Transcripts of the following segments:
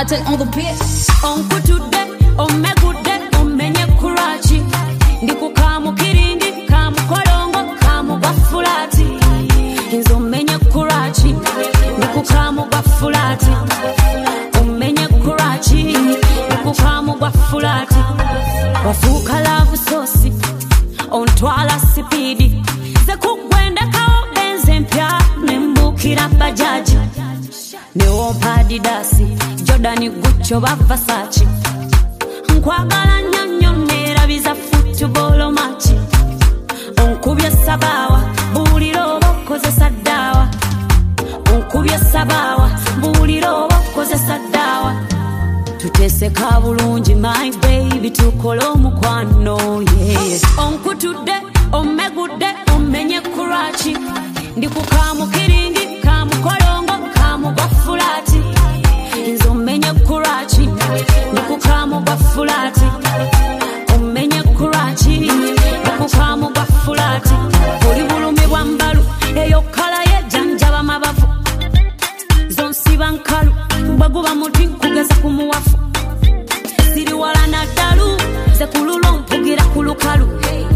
Martin on the beat. Onku today, omegude, omenye kurachi. Ndiku kamu kirindi, kamu kolongo, kamu bafulati. Inzo menye kurachi, ndiku kamu bafulati. Omenye kurachi, ndiku kamu bafulati. Wafuka lavu sosi, ontwala sipidi. Ze kugwende kao benze mpya, nembukira bajaji. Neompa Adidasi, Jordan Gucci ba Versace. Nkwagala nnyo nerabiza football match. Onkubye sabawa, buliro okozesa dawa. Onkubye sabawa, buliro okozesa dawa. Tuteseka bulungi my baby tukola omukwano yeah. Onkutude, omegude, omenye kurachi. Ndikukamu kirindi, kamu kolongo, kamu bafulati. Inzo menye kurachi, ndikukamu bafulati. Omenye kurachi, ndikukamu bafulati. Oli bulumi bwambalu, eyo kala ye janjaba mabafu. Zonsiba nkalu, baguba muti kugeza kumuwafu. Siri wala na dalu, ze kululo mpugira kulukalu.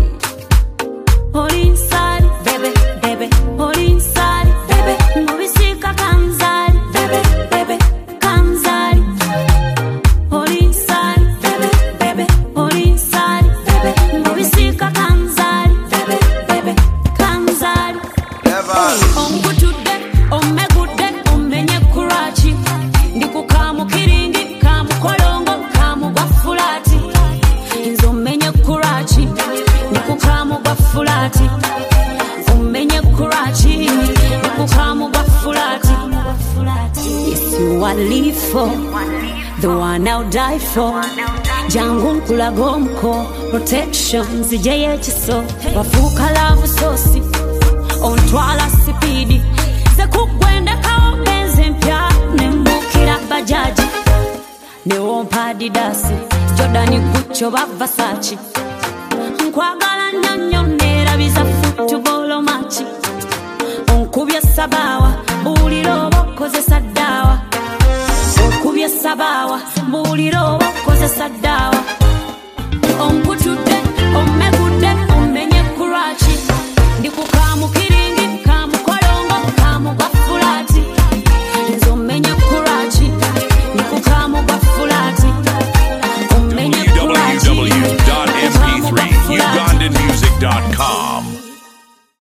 Oli inside, baby, baby, oli inside, baby. Mubisika kanzali, baby, baby, kanzali. Oli inside, baby, baby, oli inside, baby. Mubisika kanzali, baby, baby, kanzali. Onkutude, omegude, omenye kurachi. Ndikukamu kirindi, kamu kolongo, kamu bafulati. Inzo menye kurachi, ndikukamu bafulati. Omenye kurachi, ndikukamu bafulati. Yes, you are live for, the one I'll die for. Jangu nkulago mko, protection zijeye chiso. Wafuka lavu sosi, ontwala sipidi. Ze kugwende kao benze mpya, nembukira bajaji. Neompa Adidasi, Jordan Gucci ba Versace. Nkwagala nnyo nerabiza football match. Onkubye sabawa, buliro okozesa dawa. Onkubye sabawa, buliro